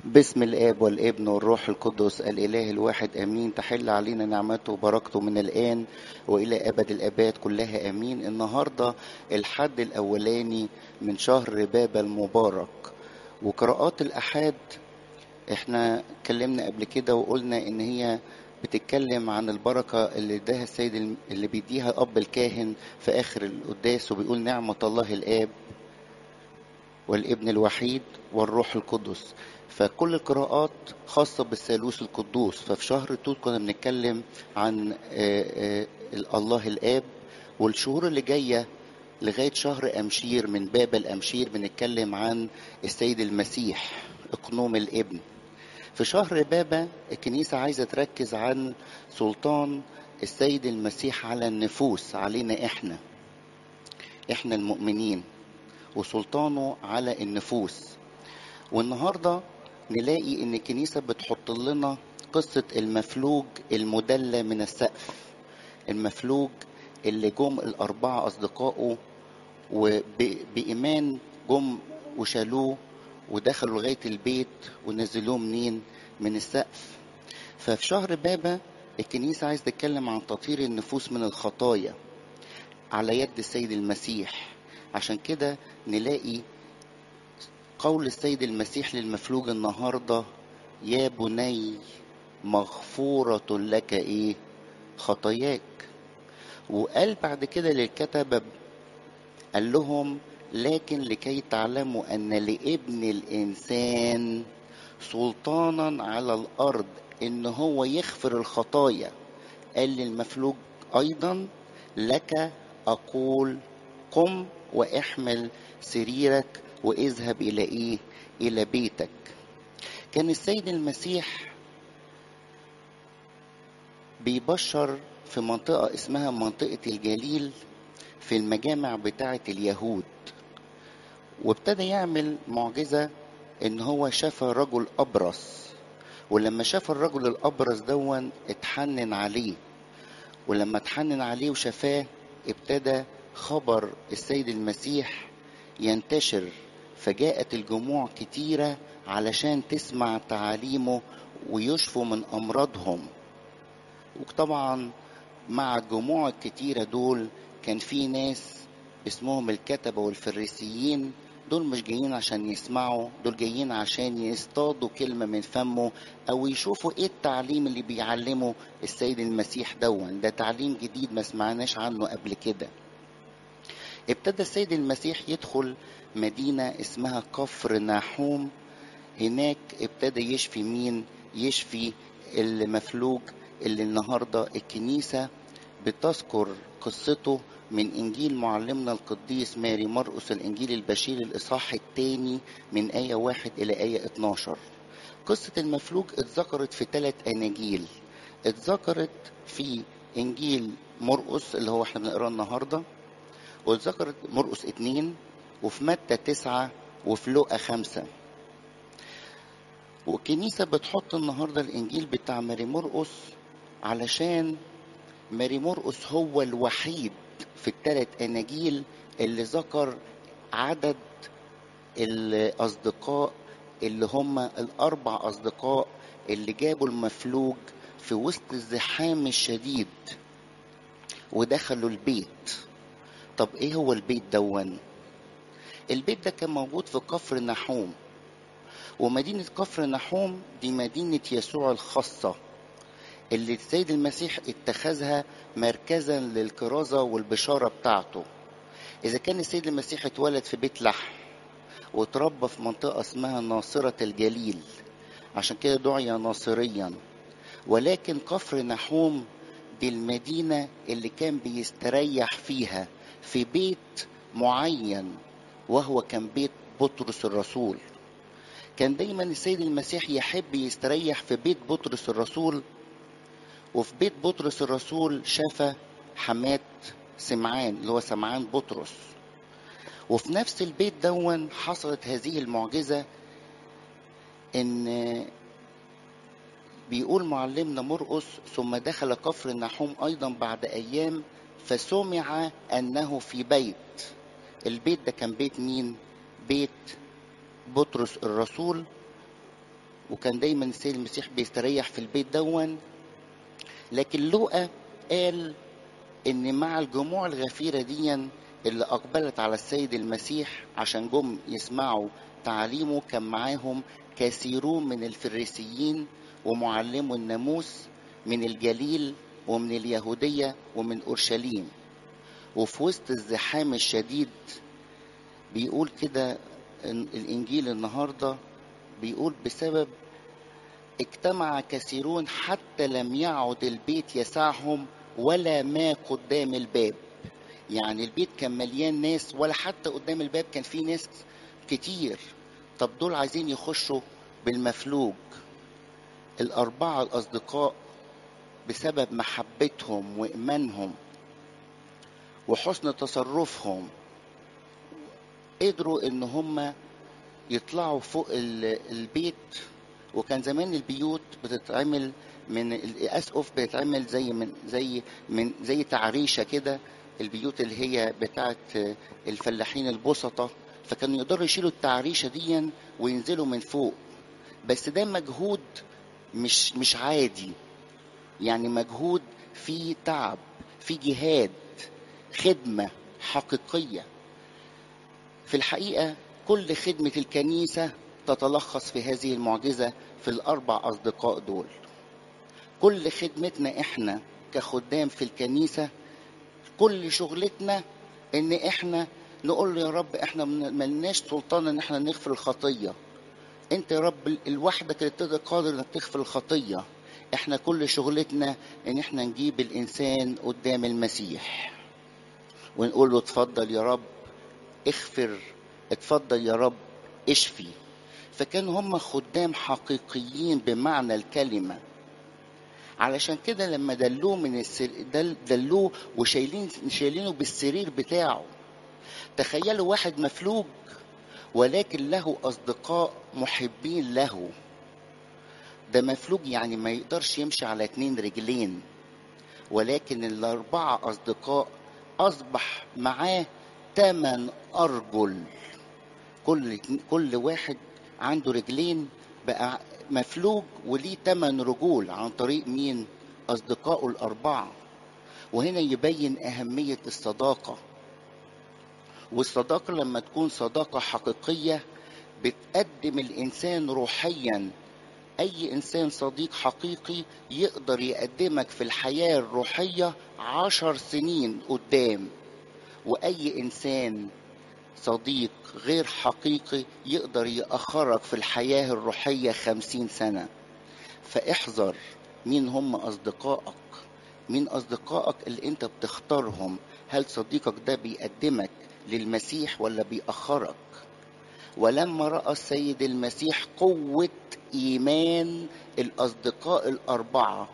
باسم الآب والابن والروح القدس الإله الواحد آمين. تحل علينا نعمته وبركته من الآن وإلى أبد الآباد كلها آمين. النهاردة الحد الأولاني من شهر رباب المبارك، وقراءات الأحاد احنا اتكلمنا قبل كده وقلنا إن هي بتتكلم عن البركة اللي اداها السيد اللي بيديها أب الكاهن في آخر القداس، وبيقول نعمة الله الآب والابن الوحيد والروح القدس. فكل القراءات خاصة بالثالوث القدوس. ففي شهر توت كنا بنتكلم عن الله الآب، والشهور اللي جاية لغاية شهر أمشير من باب الأمشير بنتكلم عن السيد المسيح اقنوم الابن. في شهر بابا الكنيسة عايزة تركز عن سلطان السيد المسيح على النفوس، علينا احنا المؤمنين، وسلطانه على النفوس. والنهارده نلاقي ان الكنيسه بتحط لنا قصه المفلوج المدلى من السقف. المفلوج اللي جم الاربعه اصدقائه وبايمان جم وشالوه ودخلوا لغايه البيت ونزلوه منين؟ من السقف. ففي شهر بابا الكنيسه عايز تتكلم عن تطهير النفوس من الخطايا على يد السيد المسيح. عشان كده نلاقي قول السيد المسيح للمفلوج النهارده: يا بني مغفورة لك خطاياك. وقال بعد كده للكتبة، قال لهم: لكن لكي تعلموا أن لابن الإنسان سلطانا على الأرض إن هو يغفر الخطايا. قال للمفلوج أيضا: لك أقول قم واحمل سريرك واذهب إلى بيتك. كان السيد المسيح بيبشر في منطقة اسمها منطقة الجليل في المجامع بتاعة اليهود، وابتدى يعمل معجزة ان هو شاف رجل أبرص. ولما شاف الرجل الأبرص دون اتحنن عليه، ولما اتحنن عليه وشفاه ابتدى خبر السيد المسيح ينتشر، فجاءت الجموع كتيرة علشان تسمع تعاليمه ويشفوا من أمراضهم. وطبعا مع الجموع الكتيرة دول كان في ناس اسمهم الكتبة والفريسيين. دول مش جايين عشان يسمعوا، دول جايين عشان يصطادوا كلمة من فمه أو يشوفوا إيه التعليم اللي بيعلمه السيد المسيح ده تعليم جديد ما سمعناش عنه قبل كده. ابتدى السيد المسيح يدخل مدينة اسمها كفر ناحوم. هناك ابتدى يشفي مين؟ يشفي المفلوج اللي النهاردة الكنيسة بتذكر قصته من إنجيل معلمنا القديس ماري مرقس الإنجيل البشير الإصحاح الثاني من آية 1 إلى آية 12. قصة المفلوج اتذكرت في 3 أناجيل. اتذكرت في إنجيل مرقس اللي هو احنا بنقراه النهارده، واتذكرت مرقس 2، وفي متى 9، وفي لوقا 5. والكنيسة بتحط النهارده الإنجيل بتاع ماري مرقس علشان ماري مرقس هو الوحيد في ال3 أناجيل اللي ذكر عدد الأصدقاء اللي هم ال4 أصدقاء اللي جابوا المفلوج في وسط الزحام الشديد ودخلوا البيت. طب ايه هو البيت دون؟ البيت ده كان موجود في كفر نحوم، ومدينة كفر نحوم دي مدينة يسوع الخاصة اللي السيد المسيح اتخذها مركزا للكرازة والبشارة بتاعته. إذا كان السيد المسيح اتولد في بيت لحم وتربى في منطقة اسمها ناصرة الجليل، عشان كده دعي ناصريا، ولكن كفر نحوم دي المدينة اللي كان بيستريح فيها في بيت معين، وهو كان بيت بطرس الرسول. كان دايما السيد المسيح يحب يستريح في بيت بطرس الرسول، وفي بيت بطرس الرسول شاف حماة سمعان اللي هو سمعان بطرس. وفي نفس البيت دون حصلت هذه المعجزة، ان بيقول معلمنا مرقس: ثم دخل كفر النحوم ايضا بعد ايام فسمع انه في بيت. البيت ده كان بيت مين؟ بيت بطرس الرسول. وكان دايما السيد المسيح بيستريح في البيت دون. لكن لوقا قال ان مع الجموع الغفيرة دي اللي اقبلت على السيد المسيح عشان جم يسمعوا تعليمه، كان معاهم كثيرون من الفريسيين ومعلمو الناموس من الجليل ومن اليهودية ومن اورشليم. وفي وسط الزحام الشديد بيقول كده الانجيل النهارده، بيقول بسبب اجتمع كثيرون حتى لم يعد البيت يسعهم ولا ما قدام الباب. يعني البيت كان مليان ناس ولا حتى قدام الباب كان في ناس كتير. طب دول عايزين يخشوا بالمفلوج. الأربعة الأصدقاء بسبب محبتهم وإيمانهم وحسن تصرفهم قدروا إن هم يطلعوا فوق البيت. وكان زمان البيوت بتتعمل من الاسقف، بتتعمل زي تعريشه كده، البيوت اللي هي بتاعت الفلاحين البسطة، فكانوا يقدروا يشيلوا التعريشه دي وينزلوا من فوق. بس ده مجهود مش عادي، يعني مجهود فيه تعب، فيه جهاد، خدمه حقيقيه. في الحقيقه كل خدمه الكنيسه تتلخص في هذه المعجزة في الأربع أصدقاء دول. كل خدمتنا إحنا كخدام في الكنيسة، كل شغلتنا إن إحنا نقول له يا رب إحنا ملناش سلطان إن إحنا نغفر الخطية. أنت يا رب الوحدك اللي تقدر قادر إنك تغفر الخطية. إحنا كل شغلتنا إن إحنا نجيب الإنسان قدام المسيح ونقول له اتفضل يا رب اغفر، اتفضل يا رب اشفي. فكانوا هم خدام حقيقيين بمعنى الكلمة. علشان كده لما دلوه دلوه شايلينه بالسرير بتاعه. تخيلوا واحد مفلوج ولكن له أصدقاء محبين له. ده مفلوج يعني ما يقدرش يمشي على 2 رجلين، ولكن الأربعة أصدقاء أصبح معاه 8 أرجل. كل واحد عنده رجلين بقى مفلوج وليه 8 رجول عن طريق مين؟ أصدقائه الأربعة. وهنا يبين أهمية الصداقة. والصداقة لما تكون صداقة حقيقية بتقدم الإنسان روحيا. أي إنسان صديق حقيقي يقدر يقدمك في الحياة الروحية 10 سنين قدام، وأي إنسان صديق غير حقيقي يقدر يأخرك في الحياة الروحية 50 سنة. فاحذر مين هم أصدقائك، مين أصدقائك اللي أنت بتختارهم. هل صديقك ده بيقدمك للمسيح ولا بيأخرك؟ ولما رأى السيد المسيح قوة إيمان الأصدقاء الأربعة،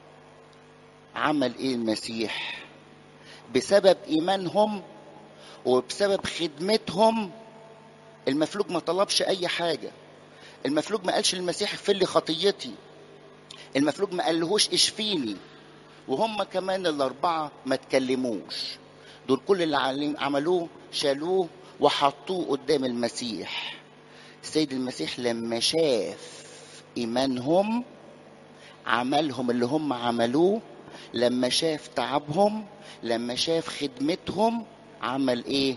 عمل إيه المسيح؟ بسبب إيمانهم وبسبب خدمتهم المفلوج ما طلبش أي حاجة. المفلوج ما قالش للمسيح اغفر لي خطيتي، المفلوج ما قالهوش اشفيني، وهم كمان الأربعة ما تكلموش. دول كل اللي عملوه شالوه وحطوه قدام المسيح. السيد المسيح لما شاف إيمانهم عملهم اللي هم عملوه، لما شاف تعبهم، لما شاف خدمتهم، عمل ايه؟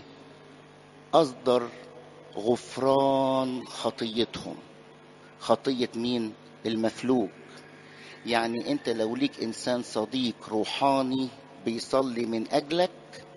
أصدر غفران خطيتهم. خطية مين؟ المفلوج. يعني انت لو ليك انسان صديق روحاني بيصلي من اجلك،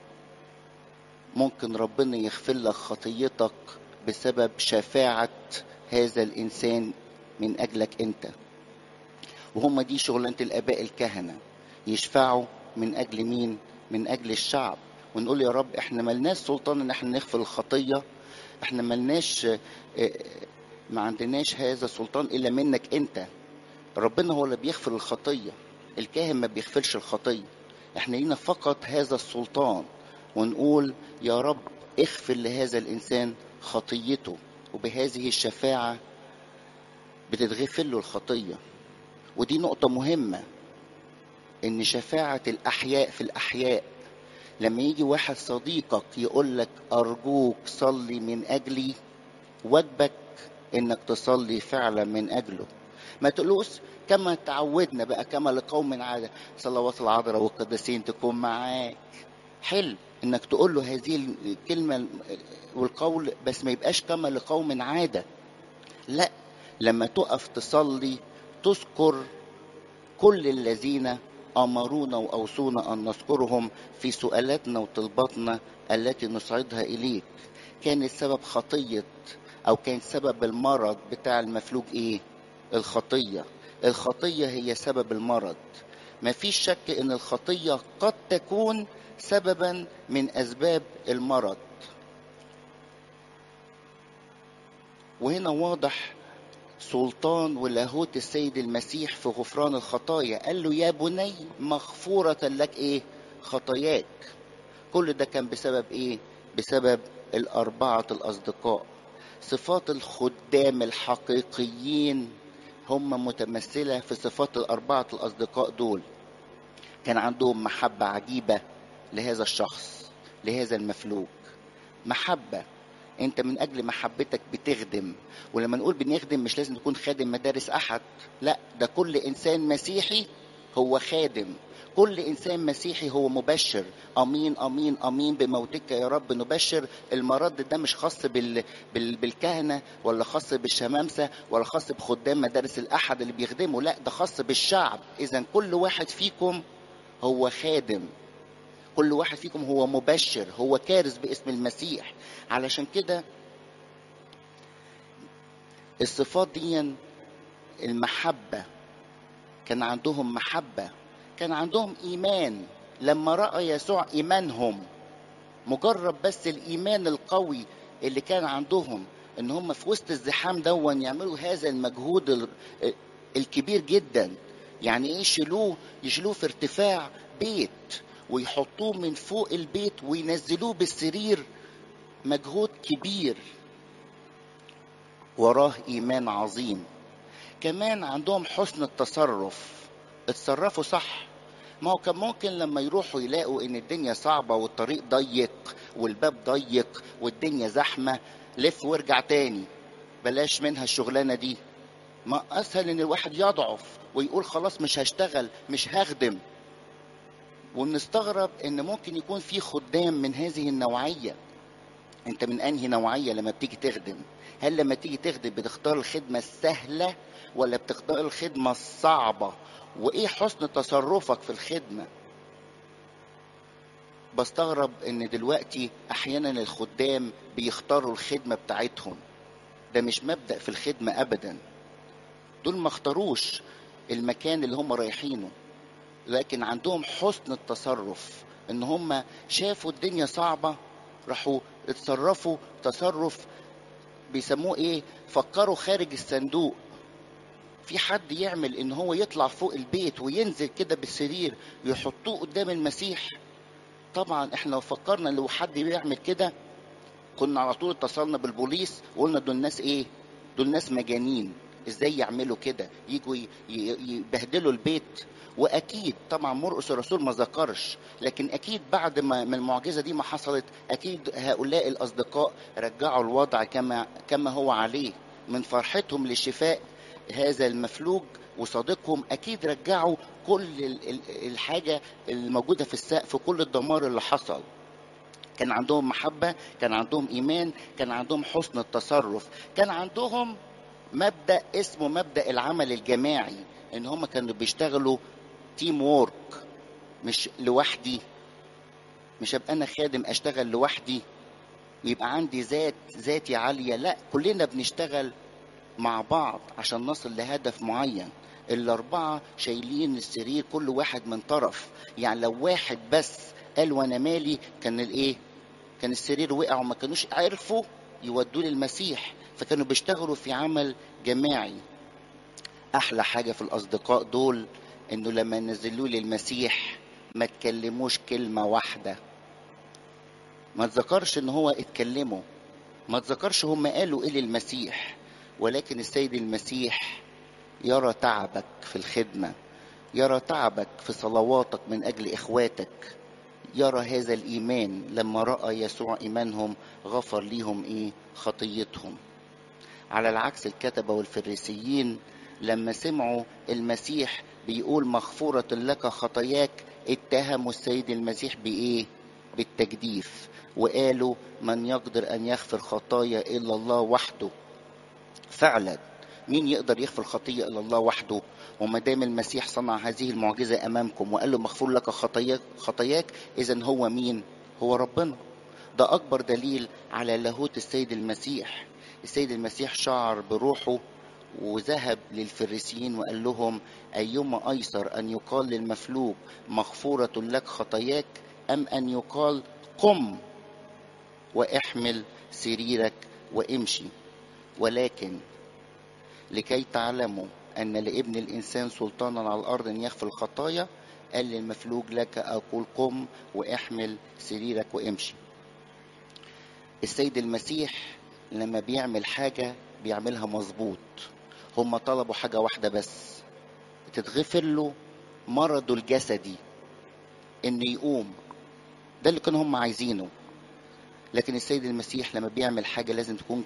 ممكن ربنا يغفر لك خطيتك بسبب شفاعة هذا الانسان من اجلك انت. وهم دي شغلانة الاباء الكهنة، يشفعوا من اجل مين؟ من اجل الشعب. ونقول يا رب احنا ملناش سلطان ان احنا نغفر الخطية، احنا ملناش ما عندناش هذا السلطان الا منك انت. ربنا هو اللي بيغفر الخطية، الكاهن ما بيغفرش الخطية. احنا لينا فقط هذا السلطان، ونقول يا رب اغفر لهذا الانسان خطيته، وبهذه الشفاعة بتتغفر له الخطية. ودي نقطة مهمة، ان شفاعة الاحياء في الاحياء. لما يجي واحد صديقك يقول لك ارجوك صلي من اجلي، واجبك انك تصلي فعلا من اجله. ما تقولوش كما تعودنا بقى، كما لقوم عادة صلوات العذراء والقديسين تكون معاك. حلو انك تقول له هذه الكلمة والقول، بس ما يبقاش كما لقوم عادة. لا، لما تقف تصلي تذكر كل الذين أمرونا وأوصونا أن نذكرهم في سؤالاتنا وطلباتنا التي نصعدها إليك. كان السبب خطية، أو كان سبب المرض بتاع المفلوج إيه؟ الخطية. الخطية هي سبب المرض. ما فيش شك إن الخطية قد تكون سببا من أسباب المرض. وهنا واضح سلطان ولاهوت السيد المسيح في غفران الخطايا. قال له يا بني مغفورة لك ايه؟ خطاياك. كل ده كان بسبب ايه؟ بسبب الأربعة الأصدقاء. صفات الخدام الحقيقيين هم متمثلة في صفات الأربعة الأصدقاء دول. كان عندهم محبة عجيبة لهذا الشخص، لهذا المفلوج. محبة، انت من اجل محبتك بتخدم. ولما نقول بنخدم مش لازم تكون خادم مدارس احد، لا، ده كل انسان مسيحي هو خادم. كل انسان مسيحي هو مبشر. امين امين امين بموتك يا رب نبشر. المرض ده مش خاص بالكهنه، ولا خاص بالشمامسه، ولا خاص بخدام مدارس الاحد اللي بيخدموا، لا، ده خاص بالشعب. اذا كل واحد فيكم هو خادم، كل واحد فيكم هو مبشر، هو كارز باسم المسيح. علشان كده الصفات دي، المحبة، كان عندهم محبة، كان عندهم إيمان. لما رأى يسوع إيمانهم، مجرد بس الإيمان القوي اللي كان عندهم، إن هم في وسط الزحام دون يعملوا هذا المجهود الكبير جدا. يعني إيه؟ يشيلوه في ارتفاع بيت، ويحطوه من فوق البيت وينزلوه بالسرير. مجهود كبير وراه إيمان عظيم. كمان عندهم حسن التصرف، اتصرفوا صح. ما هو كان ممكن لما يروحوا يلاقوا ان الدنيا صعبة والطريق ضيق والباب ضيق والدنيا زحمة، لف وارجع تاني، بلاش منها الشغلانة دي. ما اسهل ان الواحد يضعف ويقول خلاص مش هشتغل، مش هخدم. ونستغرب ان ممكن يكون في خدام من هذه النوعية. انت من انهي نوعية لما بتيجي تخدم؟ هل لما تيجي تخدم بتختار الخدمة السهلة ولا بتختار الخدمة الصعبة؟ وايه حسن تصرفك في الخدمة؟ بستغرب ان دلوقتي احيانا الخدام بيختاروا الخدمة بتاعتهم. ده مش مبدأ في الخدمة ابدا. دول ما اختاروش المكان اللي هم رايحينه، لكن عندهم حسن التصرف. ان هم شافوا الدنيا صعبة، راحوا اتصرفوا تصرف بيسموه ايه؟ فكروا خارج الصندوق. في حد يعمل ان هو يطلع فوق البيت وينزل كده بالسرير يحطوه قدام المسيح؟ طبعا احنا لو فكرنا لو حد بيعمل كده كنا على طول اتصلنا بالبوليس وقلنا دول ناس ايه؟ دول ناس مجانين. ازاي يعملوا كده؟ يجوا يبهدلوا البيت. واكيد طبعا مرقس الرسول ما ذكرش، لكن اكيد بعد ما المعجزه دي ما حصلت، اكيد هؤلاء الاصدقاء رجعوا الوضع كما هو عليه. من فرحتهم لشفاء هذا المفلوج وصديقهم، اكيد رجعوا كل الحاجه الموجوده في السقف، كل الدمار اللي حصل. كان عندهم محبة، كان عندهم إيمان، كان عندهم حسن التصرف، كان عندهم مبدأ اسمه مبدأ العمل الجماعي. إن هم كانوا بيشتغلوا تيم وورك، مش لوحدي. مش هبقى أنا خادم أشتغل لوحدي ويبقى عندي ذاتي عالية، لا، كلنا بنشتغل مع بعض عشان نصل لهدف معين. الأربعة شايلين السرير كل واحد من طرف. يعني لو واحد بس قال وأنا مالي، كان الإيه؟ كان السرير وقع وما كانوش عرفوا يودوه للمسيح. فكانوا بيشتغلوا في عمل جماعي. احلى حاجة في الاصدقاء دول انه لما نزلوه للمسيح ما تكلموش كلمة واحدة. ما تذكرش ان هو اتكلموا، ما تذكرش هم قالوا ايه للمسيح. ولكن السيد المسيح يرى تعبك في الخدمة، يرى تعبك في صلواتك من اجل اخواتك، يرى هذا الإيمان. لما رأى يسوع إيمانهم غفر ليهم إيه؟ خطيتهم. على العكس الكتبة والفريسيين لما سمعوا المسيح بيقول مغفورة لك خطاياك اتهموا السيد المسيح بإيه؟ بالتجديف، وقالوا من يقدر أن يغفر خطايا إلا الله وحده. فعلا مين يقدر يغفر خطية إلا الله وحده؟ وما دام المسيح صنع هذه المعجزة أمامكم وقال له مغفور لك خطاياك، إذن هو مين؟ هو ربنا. ده أكبر دليل على لاهوت السيد المسيح. السيد المسيح شعر بروحه وذهب للفريسيين وقال لهم أيما أيسر أن يقال للمفلوج مغفورة لك خطاياك أم أن يقال قم واحمل سريرك وامشي؟ ولكن لكي تعلموا أن لابن الإنسان سلطانا على الأرض أن يغفر الخطايا، قال للمفلوج لك أقول قم واحمل سريرك وامشي. السيد المسيح لما بيعمل حاجة بيعملها مظبوط. هم طلبوا حاجة واحدة بس، تتغفر له مرضه الجسدي، إنه يقوم. ده اللي كانوا هم عايزينه. لكن السيد المسيح لما بيعمل حاجة لازم تكون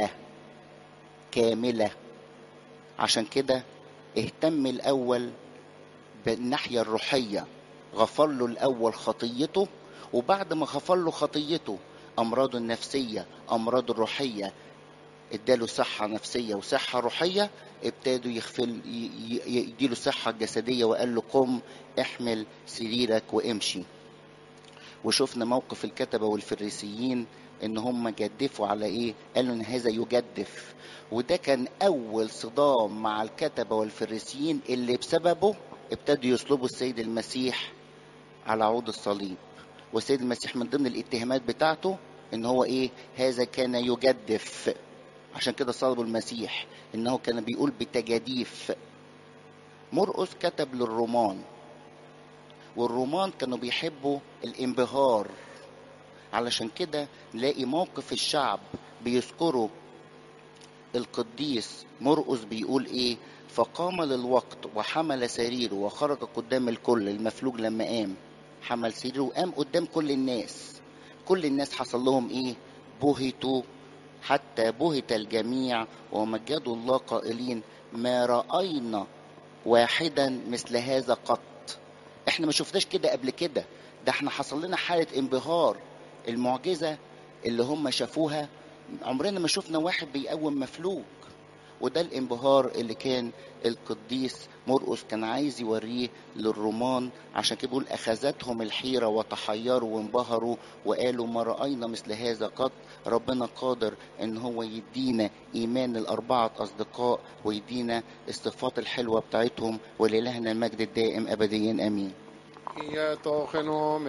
كاملة. عشان كده اهتم الأول بالناحية الروحية، غفر له الأول خطيته، وبعد ما غفر له خطيته أمراضه النفسية أمراضه الروحية اداله صحة نفسية وصحة روحية، ابتدوا يديله صحة جسدية وقال له قم احمل سريرك وامشي. وشفنا موقف الكتبة والفريسيين ان هم جدفوا على ايه؟ قالوا ان هذا يجدف. وده كان اول صدام مع الكتبة والفريسيين اللي بسببه ابتدوا يصلبوا السيد المسيح على عود الصليب. والسيد المسيح من ضمن الاتهامات بتاعته ان هو ايه؟ هذا كان يجدف. عشان كده صلبوا المسيح، انه كان بيقول بتجاديف. مرقس كتب للرومان، والرومان كانوا بيحبوا الانبهار. علشان كده نلاقي موقف الشعب بيذكروا القديس مرقس بيقول ايه؟ فقام للوقت وحمل سريره وخرج قدام الكل. المفلوج لما قام حمل سريره وقام قدام كل الناس. كل الناس حصل لهم ايه؟ بهتوا، حتى بهت الجميع ومجدوا الله قائلين ما رأينا واحدا مثل هذا قط. احنا ما شفناش كده قبل كده. ده احنا حصل لنا حالة انبهار. المعجزة اللي هم شافوها عمرنا ما شفنا واحد بيقوم مفلوج. وده الانبهار اللي كان القديس مرقس كان عايز يوريه للرومان. عشان كده بيقول اخذتهم الحيرة وتحيروا وانبهروا وقالوا ما رأينا مثل هذا قط. ربنا قادر ان هو يدينا ايمان الاربعة اصدقاء ويدينا الصفات الحلوة بتاعتهم. ولإلهنا المجد الدائم ابديا امين.